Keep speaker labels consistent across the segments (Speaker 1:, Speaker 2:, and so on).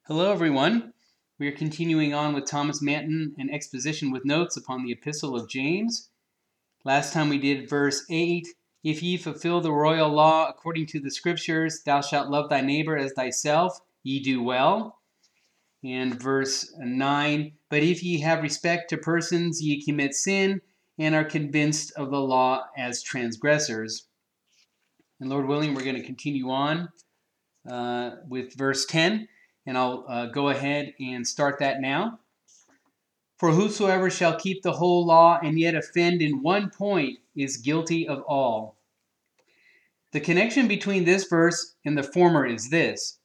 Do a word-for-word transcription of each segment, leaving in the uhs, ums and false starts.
Speaker 1: Hello, everyone. We are continuing on with Thomas Manton, an exposition with notes upon the Epistle of James. Last time we did verse eight. If ye fulfill the royal law according to the Scriptures, thou shalt love thy neighbor as thyself, ye do well. And verse nine. But if ye have respect to persons, ye commit sin, and are convinced of the law as transgressors. And Lord willing, we're going to continue on uh, with verse ten. And I'll uh, go ahead and start that now. For whosoever shall keep the whole law and yet offend in one point is guilty of all. The connection between this verse and the former is this.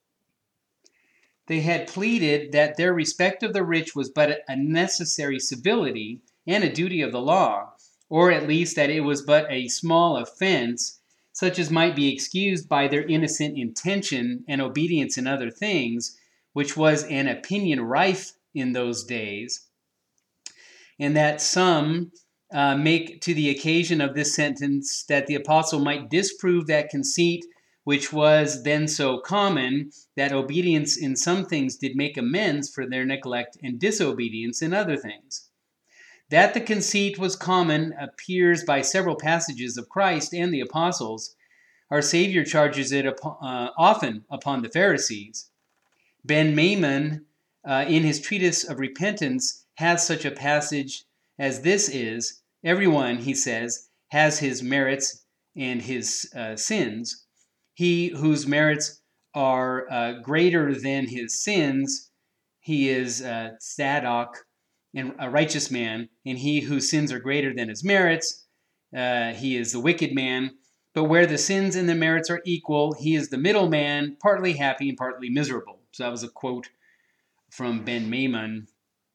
Speaker 1: They had pleaded that their respect of the rich was but a necessary civility and a duty of the law, or at least that it was but a small offense, such as might be excused by their innocent intention and obedience in other things, which was an opinion rife in those days, and that some uh, make to the occasion of this sentence that the apostle might disprove that conceit which was then so common, that obedience in some things did make amends for their neglect and disobedience in other things. That the conceit was common appears by several passages of Christ and the apostles. Our Savior charges it upon, uh, often upon the Pharisees. Ben Maimon, uh, in his treatise of repentance, has such a passage as this is, everyone, he says, has his merits and his uh, sins. He whose merits are uh, greater than his sins, he is uh, tzadok, and a righteous man, and he whose sins are greater than his merits, uh, he is the wicked man. But where the sins and the merits are equal, he is the middle man, partly happy and partly miserable. So that was a quote from Ben Maimon.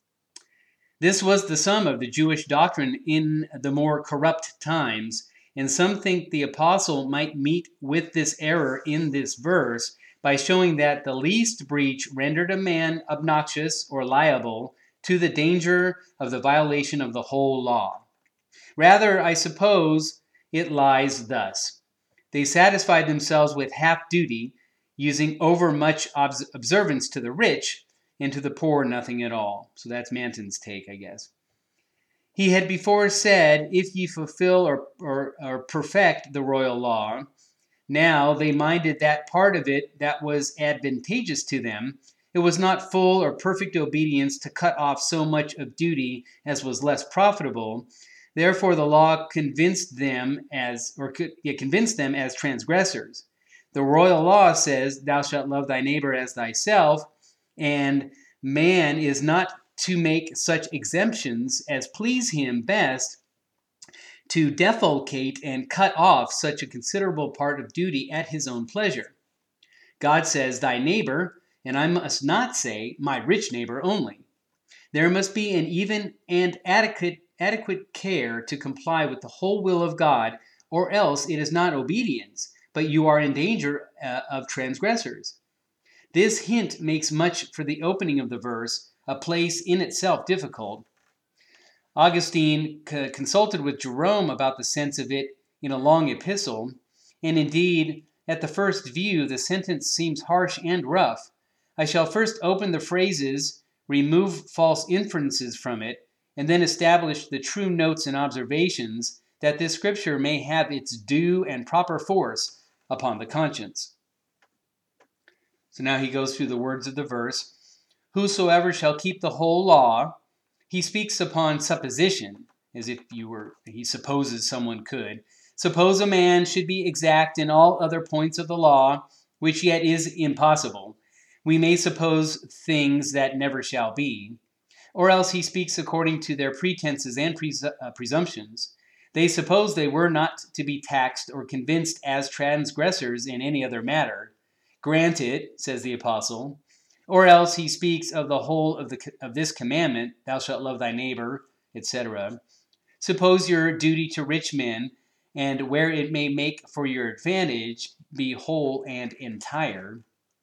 Speaker 1: This was the sum of the Jewish doctrine in the more corrupt times, and some think the apostle might meet with this error in this verse by showing that the least breach rendered a man obnoxious or liable to the danger of the violation of the whole law. Rather, I suppose it lies thus. They satisfied themselves with half duty, using overmuch observance to the rich, and to the poor nothing at all. So that's Manton's take, I guess. He had before said, if ye fulfill or, or, or perfect the royal law. Now they minded that part of it that was advantageous to them. It was not full or perfect obedience to cut off so much of duty as was less profitable. Therefore the law convinced them as, or could, yeah, convinced them as transgressors. The royal law says, thou shalt love thy neighbor as thyself, and man is not to make such exemptions as please him best, to defalcate and cut off such a considerable part of duty at his own pleasure. God says, thy neighbor, and I must not say my rich neighbor only. There must be an even and adequate, adequate care to comply with the whole will of God, or else it is not obedience, but you are in danger uh, of transgressors. This hint makes much for the opening of the verse, a place in itself difficult. Augustine c- consulted with Jerome about the sense of it in a long epistle, and indeed, at the first view, the sentence seems harsh and rough. I shall first open the phrases, remove false inferences from it, and then establish the true notes and observations, that this scripture may have its due and proper force upon the conscience. So now he goes through the words of the verse. Whosoever shall keep the whole law, he speaks upon supposition, as if you were, he supposes someone could. Suppose a man should be exact in all other points of the law, which yet is impossible. We may suppose things that never shall be. Or else he speaks according to their pretenses and pres- uh, presumptions. They suppose they were not to be taxed or convinced as transgressors in any other matter. Grant it, says the apostle. Or else he speaks of the whole of, the, of this commandment, thou shalt love thy neighbor, et cetera. Suppose your duty to rich men, and where it may make for your advantage, be whole and entire.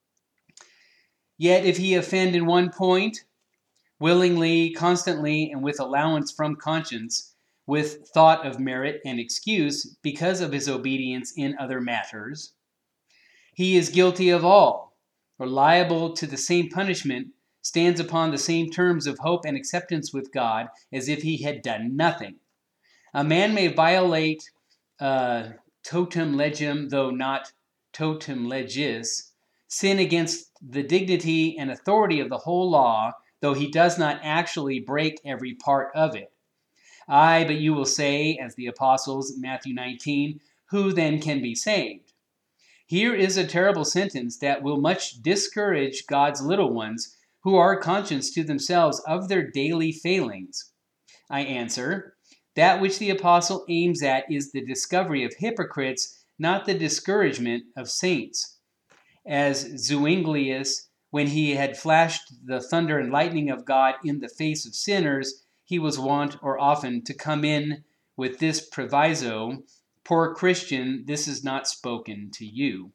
Speaker 1: Yet if he offend in one point, willingly, constantly, and with allowance from conscience, with thought of merit and excuse, because of his obedience in other matters, he is guilty of all. or liable to the same punishment, stands upon the same terms of hope and acceptance with God as if he had done nothing. A man may violate uh, totum legem, though not totum legis, sin against the dignity and authority of the whole law, though he does not actually break every part of it. Aye, but you will say, as the apostles, Matthew nineteen, who then can be saved? Here is a terrible sentence that will much discourage God's little ones who are conscious to themselves of their daily failings. I answer, that which the apostle aims at is the discovery of hypocrites, not the discouragement of saints. As Zuinglius, when he had flashed the thunder and lightning of God in the face of sinners, he was wont or often to come in with this proviso, poor Christian, this is not spoken to you.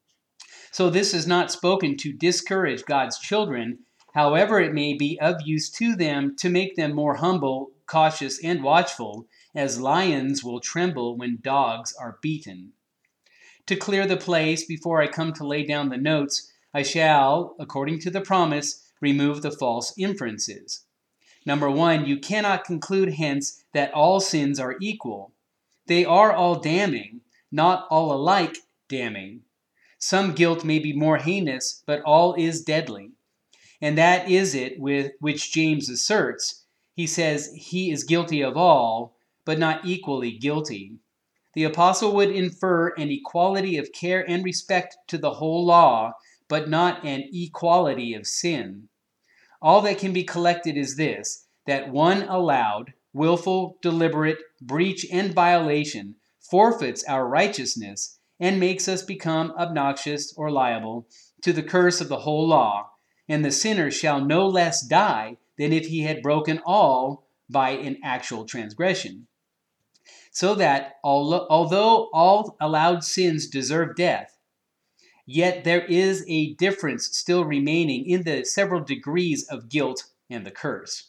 Speaker 1: So this is not spoken to discourage God's children, however it may be of use to them to make them more humble, cautious, and watchful, as lions will tremble when dogs are beaten. To clear the place, before I come to lay down the notes, I shall, according to the promise, remove the false inferences. Number one, you cannot conclude hence that all sins are equal. They are all damning, not all alike damning. Some guilt may be more heinous, but all is deadly. And that is it with which James asserts. He says he is guilty of all, but not equally guilty. The apostle would infer an equality of care and respect to the whole law, but not an equality of sin. All that can be collected is this, that one allowed, willful, deliberate, breach and violation forfeits our righteousness and makes us become obnoxious or liable to the curse of the whole law, and the sinner shall no less die than if he had broken all by an actual transgression. So that, although all allowed sins deserve death, yet there is a difference still remaining in the several degrees of guilt and the curse.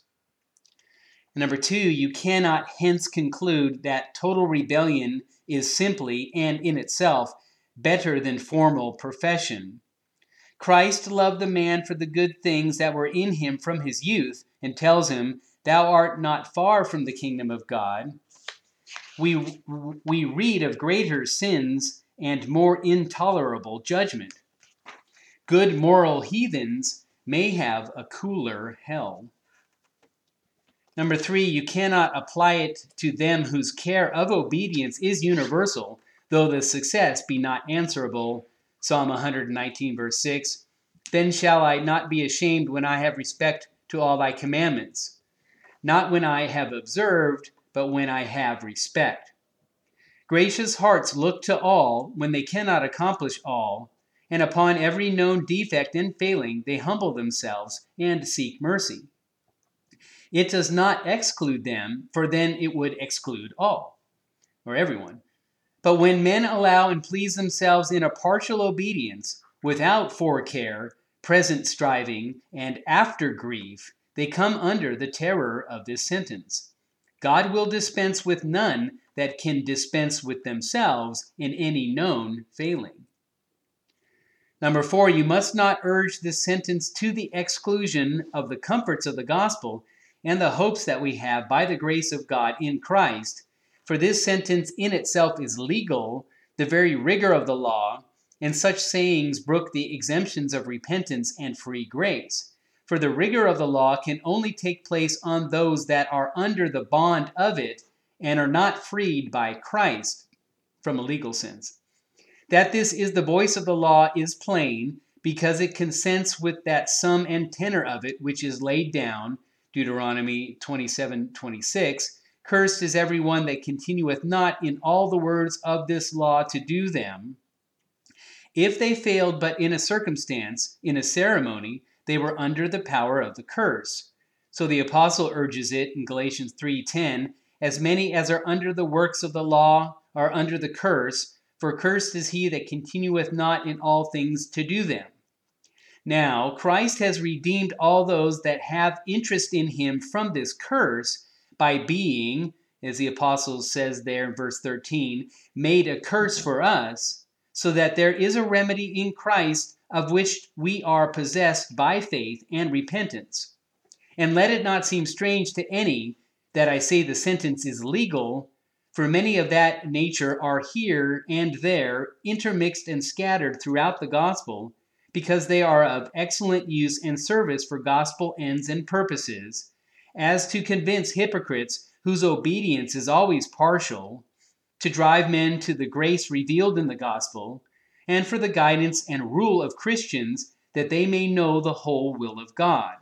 Speaker 1: Number two, you cannot hence conclude that total rebellion is simply and in itself better than formal profession. Christ loved the man for the good things that were in him from his youth and tells him, thou art not far from the kingdom of God. We, we read of greater sins and more intolerable judgment. Good moral heathens may have a cooler hell. Number three, you cannot apply it to them whose care of obedience is universal, though the success be not answerable. Psalm one nineteen, verse six. Then shall I not be ashamed when I have respect to all thy commandments, not when I have observed, but when I have respect. Gracious hearts look to all when they cannot accomplish all, and upon every known defect and failing they humble themselves and seek mercy. It does not exclude them, for then it would exclude all, or everyone. But when men allow and please themselves in a partial obedience, without forecare, present striving, and after grief, they come under the terror of this sentence. God will dispense with none that can dispense with themselves in any known failing. Number four, you must not urge this sentence to the exclusion of the comforts of the gospel and the hopes that we have by the grace of God in Christ, for this sentence in itself is legal, the very rigor of the law, and such sayings brook the exemptions of repentance and free grace. For the rigor of the law can only take place on those that are under the bond of it and are not freed by Christ from a legal sense. That this is the voice of the law is plain, because it consents with that sum and tenor of it which is laid down, Deuteronomy twenty-seven twenty-six, cursed is every one that continueth not in all the words of this law to do them. If they failed but in a circumstance, in a ceremony, they were under the power of the curse. So the apostle urges it in Galatians three ten, as many as are under the works of the law are under the curse, for cursed is he that continueth not in all things to do them. Now, Christ has redeemed all those that have interest in him from this curse by being, as the apostle says there in verse thirteen, made a curse for us, so that there is a remedy in Christ of which we are possessed by faith and repentance. And let it not seem strange to any that I say the sentence is legal, for many of that nature are here and there, intermixed and scattered throughout the gospel, because they are of excellent use and service for gospel ends and purposes, as to convince hypocrites whose obedience is always partial, to drive men to the grace revealed in the gospel, and for the guidance and rule of Christians, that they may know the whole will of God.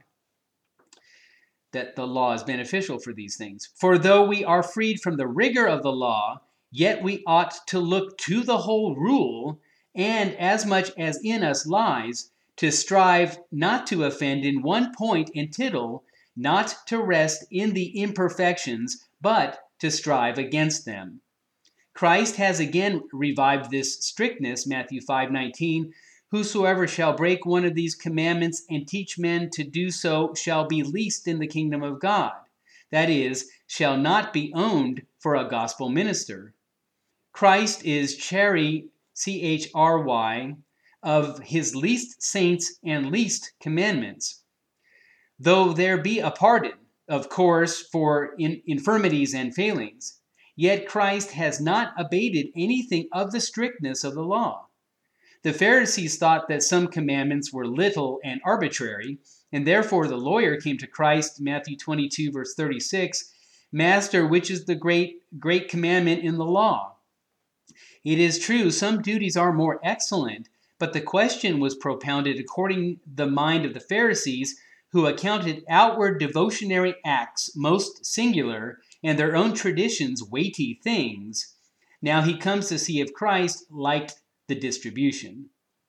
Speaker 1: That the law is beneficial for these things. For though we are freed from the rigor of the law, yet we ought to look to the whole rule, and as much as in us lies, to strive not to offend in one point and tittle, not to rest in the imperfections, but to strive against them. Christ has again revived this strictness, Matthew five nineteen, whosoever shall break one of these commandments and teach men to do so shall be least in the kingdom of God. That is, shall not be owned for a gospel minister. Christ is chary, C H R Y, of his least saints and least commandments. Though there be a pardon, of course, for in infirmities and failings, yet Christ has not abated anything of the strictness of the law. The Pharisees thought that some commandments were little and arbitrary, and therefore the lawyer came to Christ, Matthew twenty-two, verse thirty-six, Master, which is the great, great commandment in the law? It is true, some duties are more excellent, but the question was propounded according to the mind of the Pharisees, who accounted outward devotionary acts most singular, and their own traditions weighty things. Now he comes to see if Christ liked the distribution.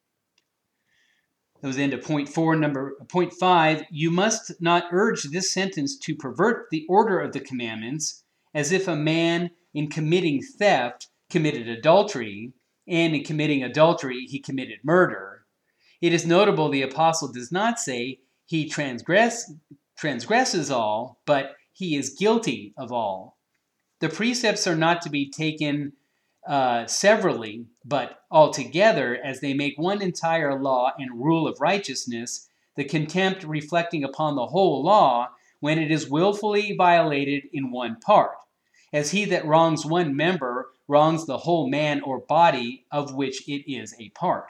Speaker 1: That was the end of point four. Number point five, you must not urge this sentence to pervert the order of the commandments, as if a man in committing theft committed adultery, and in committing adultery he committed murder. It is notable the apostle does not say he transgress, transgresses all, but he is guilty of all. The precepts are not to be taken uh, severally, but altogether, as they make one entire law and rule of righteousness, the contempt reflecting upon the whole law when it is willfully violated in one part, as he that wrongs one member wrongs the whole man or body of which it is a part.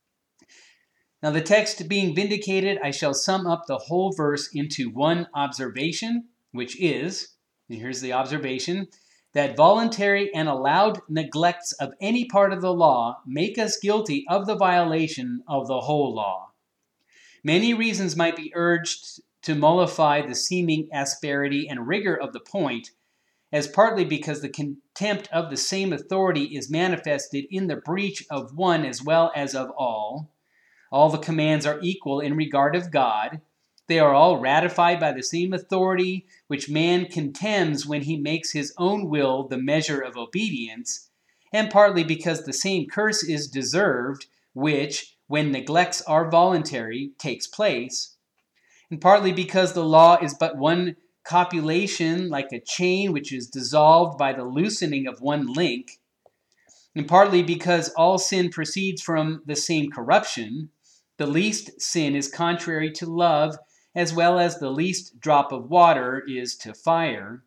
Speaker 1: Now the text being vindicated, I shall sum up the whole verse into one observation, which is, and here's the observation, that voluntary and allowed neglects of any part of the law make us guilty of the violation of the whole law. Many reasons might be urged to mollify the seeming asperity and rigor of the point, as partly because the contempt of the same authority is manifested in the breach of one as well as of all. All the commands are equal in regard of God. They are all ratified by the same authority which man contemns when he makes his own will the measure of obedience, and partly because the same curse is deserved which, when neglects are voluntary, takes place, and partly because the law is but one copulation like a chain which is dissolved by the loosening of one link, and partly because all sin proceeds from the same corruption. The least sin is contrary to love, as well as the least drop of water is to fire.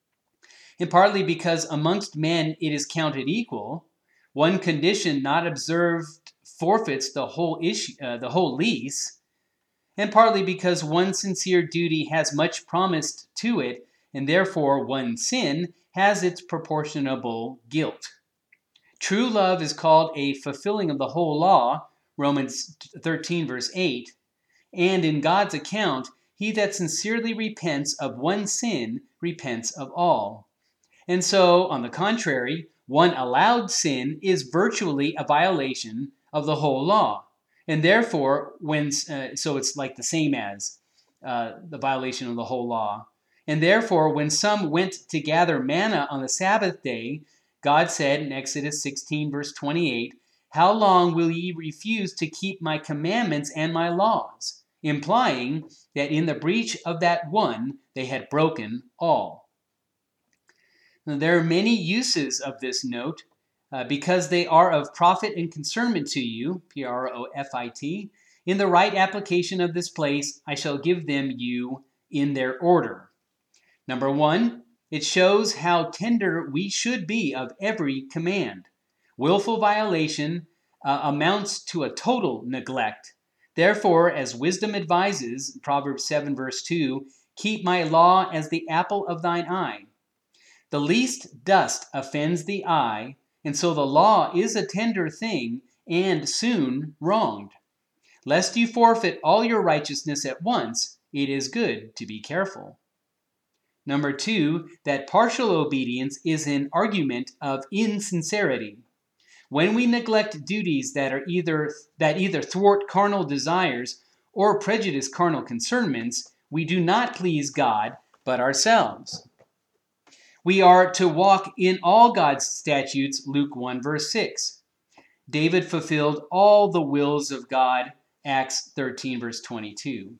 Speaker 1: And partly because amongst men it is counted equal, one condition not observed forfeits the whole issue, uh, the whole lease, and partly because one sincere duty has much promised to it, and therefore one sin has its proportionable guilt. True love is called a fulfilling of the whole law, Romans thirteen, verse eight, and in God's account, he that sincerely repents of one sin repents of all. And so, on the contrary, one allowed sin is virtually a violation of the whole law. And therefore, when uh, so it's like the same as uh, the violation of the whole law. And therefore, when some went to gather manna on the Sabbath day, God said in Exodus sixteen, verse twenty-eight, "How long will ye refuse to keep my commandments and my laws?" Implying that in the breach of that one, they had broken all. Now, there are many uses of this note. uh, because they are of profit and concernment to you, P R O F I T, in the right application of this place, I shall give them you in their order. Number one, it shows how tender we should be of every command. Willful violation uh, amounts to a total neglect. Therefore, as wisdom advises, Proverbs seven verse two, keep my law as the apple of thine eye. The least dust offends the eye, and so the law is a tender thing and soon wronged. Lest you forfeit all your righteousness at once, it is good to be careful. Number two, that partial obedience is an argument of insincerity. When we neglect duties that are either that either thwart carnal desires or prejudice carnal concernments, we do not please God, but ourselves. We are to walk in all God's statutes, Luke one verse six. David fulfilled all the wills of God, Acts thirteen verse twenty-two.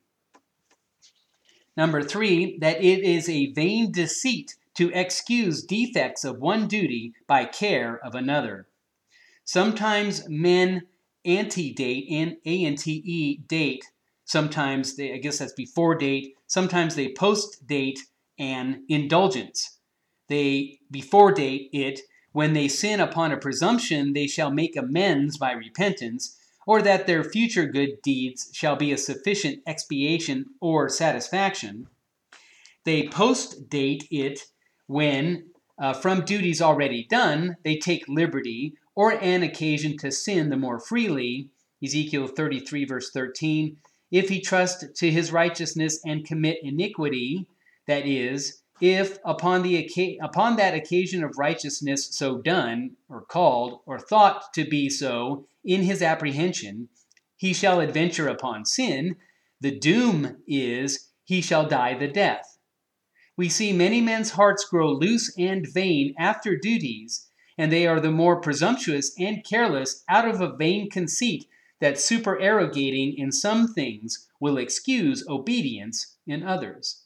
Speaker 1: Number three, that it is a vain deceit to excuse defects of one duty by care of another. Sometimes men antedate, and A N T E, date. Sometimes, they, I guess that's before date. Sometimes they post-date an indulgence. They before date it when they sin upon a presumption they shall make amends by repentance, or that their future good deeds shall be a sufficient expiation or satisfaction. They post-date it when, uh, from duties already done, they take liberty or an occasion to sin the more freely, Ezekiel thirty-three verse thirteen, if he trust to his righteousness and commit iniquity, that is, if upon the upon that occasion of righteousness so done, or called, or thought to be so, in his apprehension, he shall adventure upon sin, the doom is, he shall die the death. We see many men's hearts grow loose and vain after duties, and they are the more presumptuous and careless out of a vain conceit that supererogating in some things will excuse obedience in others.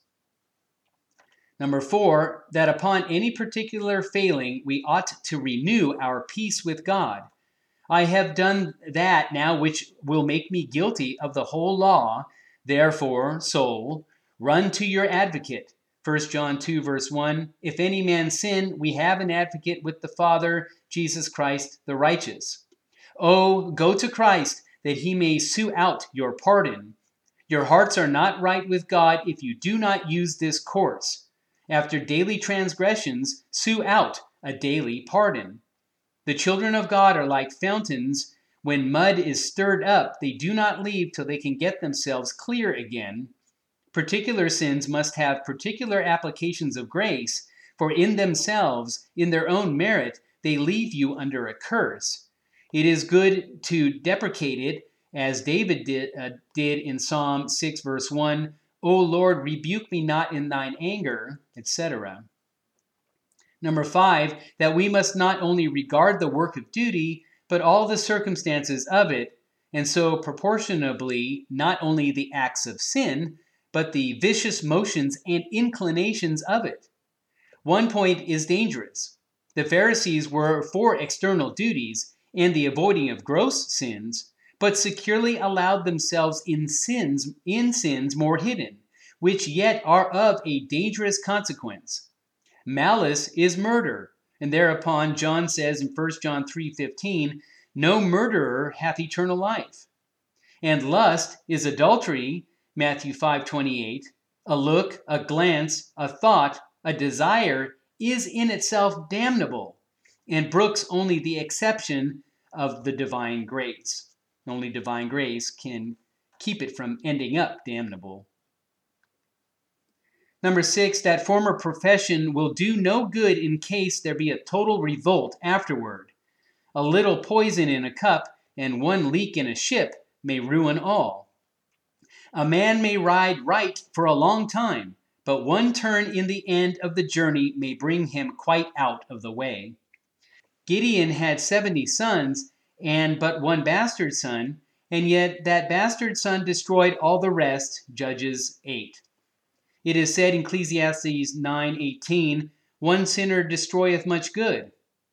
Speaker 1: Number four, that upon any particular failing we ought to renew our peace with God. I have done that now which will make me guilty of the whole law. Therefore, soul, run to your advocate. First John two verse one, if any man sin, we have an advocate with the Father, Jesus Christ the righteous. Oh, go to Christ, that he may sue out your pardon. Your hearts are not right with God if you do not use this course. After daily transgressions, sue out a daily pardon. The children of God are like fountains. When mud is stirred up, they do not leave till they can get themselves clear again. Particular sins must have particular applications of grace, for in themselves, in their own merit, they leave you under a curse. It is good to deprecate it, as David did, uh, did in Psalm six verse one, O Lord, rebuke me not in thine anger, et cetera. Number five, that we must not only regard the work of duty, but all the circumstances of it, and so proportionably not only the acts of sin, but the vicious motions and inclinations of it. One point is dangerous. The Pharisees were for external duties and the avoiding of gross sins, but securely allowed themselves in sins, in sins more hidden, which yet are of a dangerous consequence. Malice is murder, and thereupon John says in First John three fifteen, no murderer hath eternal life. And lust is adultery, Matthew five twenty-eight. A look, a glance, a thought, a desire is in itself damnable, and brooks only the exception of the divine grace. Only divine grace can keep it from ending up damnable. Number six, that former profession will do no good in case there be a total revolt afterward. A little poison in a cup and one leak in a ship may ruin all. A man may ride right for a long time, but one turn in the end of the journey may bring him quite out of the way. Gideon had seventy sons and but one bastard son, and yet that bastard son destroyed all the rest, Judges eight. It is said in Ecclesiastes nine eighteen, one sinner destroyeth much good.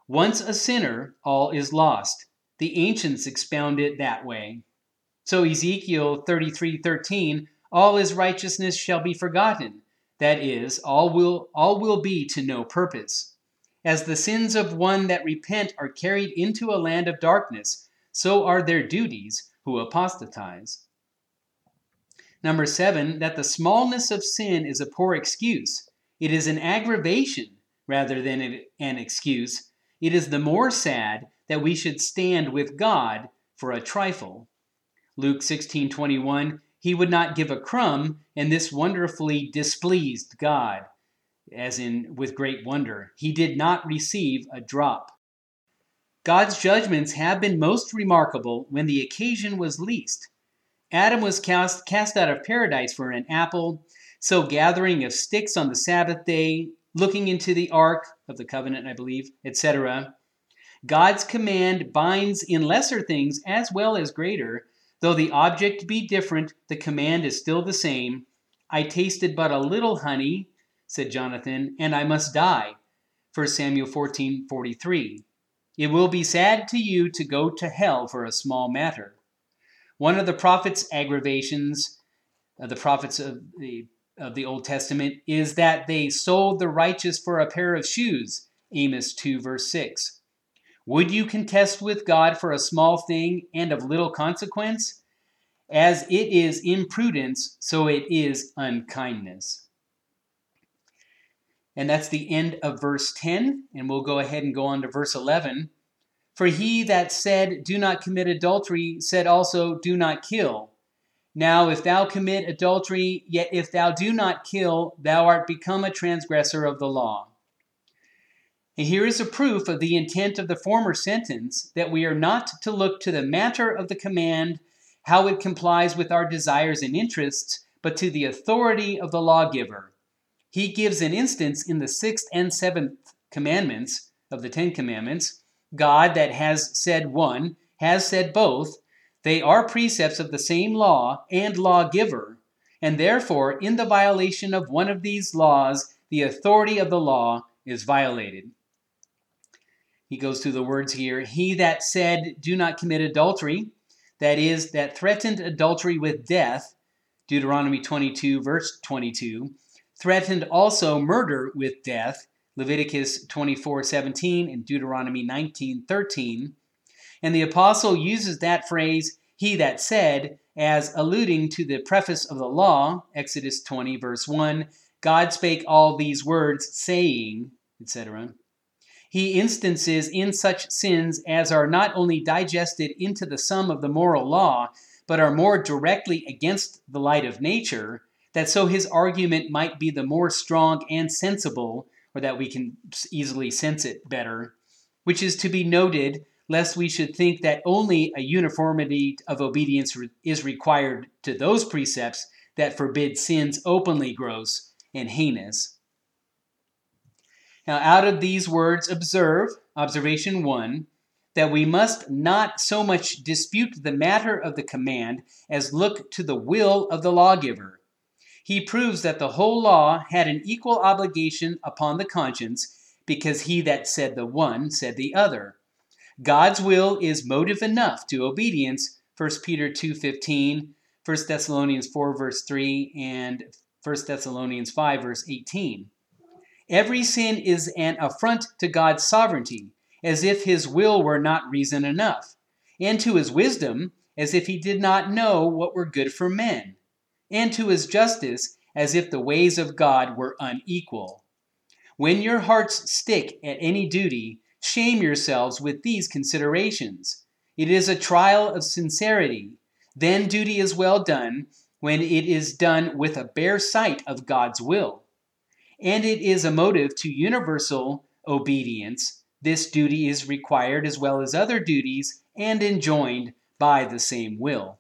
Speaker 1: Once a sinner, all is lost. The ancients expound it that way. So Ezekiel thirty-three thirteen, all his righteousness shall be forgotten. That is, all will, all will be to no purpose. As the sins of one that repent are carried into a land of darkness, so are their duties who apostatize. Number seven, that the smallness of sin is a poor excuse. It is an aggravation rather than an excuse. It is the more sad that we should stand with God for a trifle. Luke sixteen twenty-one, he would not give a crumb, and this wonderfully displeased God, as in with great wonder. He did not receive a drop. God's judgments have been most remarkable when the occasion was least. Adam was cast, cast out of paradise for an apple, so gathering of sticks on the Sabbath day, looking into the ark of the covenant, I believe, et cetera. God's command binds in lesser things as well as greater. Though the object be different, the command is still the same. I tasted but a little honey, said Jonathan, and I must die. First Samuel fourteen forty-three. It will be sad to you to go to hell for a small matter. One of the prophets' aggravations, uh, the prophets of the, of the Old Testament, is that they sold the righteous for a pair of shoes, Amos two, verse six. Would you contest with God for a small thing and of little consequence? As it is imprudence, so it is unkindness. And that's the end of verse ten, and we'll go ahead and go on to verse eleven. For he that said, do not commit adultery, said also, do not kill. Now if thou commit adultery, yet if thou do not kill, thou art become a transgressor of the law. And here is a proof of the intent of the former sentence, that we are not to look to the matter of the command, how it complies with our desires and interests, but to the authority of the lawgiver. He gives an instance in the sixth and seventh commandments of the Ten Commandments. God that has said one, has said both. They are precepts of the same law and lawgiver, and therefore in the violation of one of these laws, the authority of the law is violated. He goes through the words here. He that said, do not commit adultery, that is, that threatened adultery with death, Deuteronomy twenty-two, verse twenty-two, threatened also murder with death, Leviticus twenty-four seventeen and Deuteronomy nineteen thirteen. And the apostle uses that phrase, he that said, as alluding to the preface of the law, Exodus twenty, verse one, God spake all these words, saying, et cetera. He instances in such sins as are not only digested into the sum of the moral law, but are more directly against the light of nature, that so his argument might be the more strong and sensible, or that we can easily sense it better, which is to be noted, lest we should think that only a uniformity of obedience is required to those precepts that forbid sins openly gross and heinous. Now, out of these words, observe, observation one, that we must not so much dispute the matter of the command as look to the will of the lawgiver. He proves that the whole law had an equal obligation upon the conscience, because he that said the one said the other. God's will is motive enough to obedience, First Peter two fifteen, First Thessalonians four, verse three, and First Thessalonians five, verse eighteen. Every sin is an affront to God's sovereignty, as if his will were not reason enough, and to his wisdom, as if he did not know what were good for men, and to his justice, as if the ways of God were unequal. When your hearts stick at any duty, shame yourselves with these considerations. It is a trial of sincerity. Then duty is well done, when it is done with a bare sight of God's will. And it is a motive to universal obedience. This duty is required as well as other duties, and enjoined by the same will.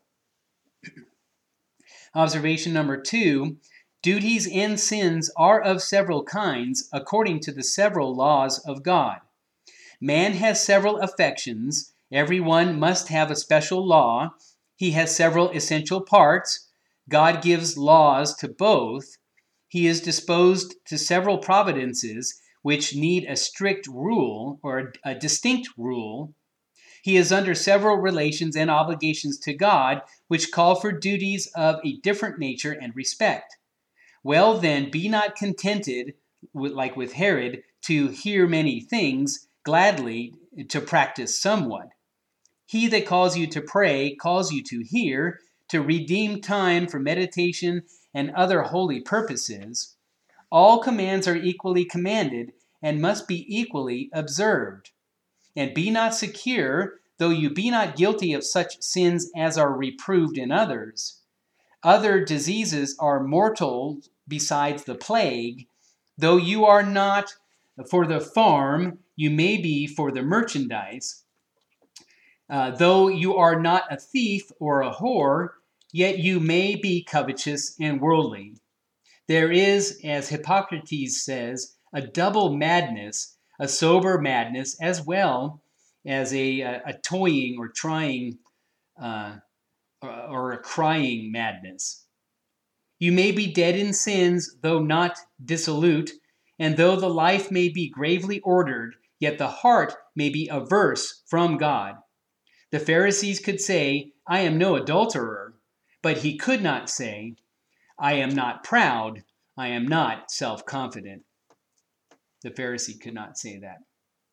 Speaker 1: Observation number two, duties and sins are of several kinds according to the several laws of God. Man has several affections. Every one must have a special law. He has several essential parts. God gives laws to both. He is disposed to several providences, which need a strict rule or a, a distinct rule. He is under several relations and obligations to God, which call for duties of a different nature and respect. Well then, be not contented, with, like with Herod, to hear many things, gladly to practice somewhat. He that calls you to pray calls you to hear, to redeem time for meditation and other holy purposes. All commands are equally commanded and must be equally observed. And be not secure, though you be not guilty of such sins as are reproved in others. Other diseases are mortal besides the plague. Though you are not for the farm, you may be for the merchandise. Uh, though you are not a thief or a whore, yet you may be covetous and worldly. There is, as Hippocrates says, a double madness, a sober madness, as well as a, a, a toying or trying uh, or, or a crying madness. You may be dead in sins, though not dissolute, and though the life may be gravely ordered, yet the heart may be averse from God. The Pharisees could say, I am no adulterer, but he could not say, I am not proud, I am not self-confident. The Pharisee could not say that.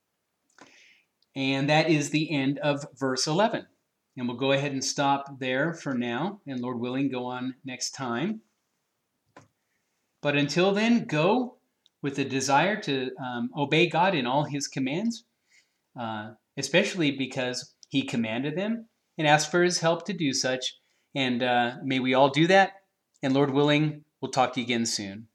Speaker 1: And that is the end of verse eleven. And we'll go ahead and stop there for now, and Lord willing, go on next time. But until then, go with the desire to um, obey God in all his commands, uh, especially because he commanded them, and ask for his help to do such. And uh, may we all do that. And Lord willing, we'll talk to you again soon.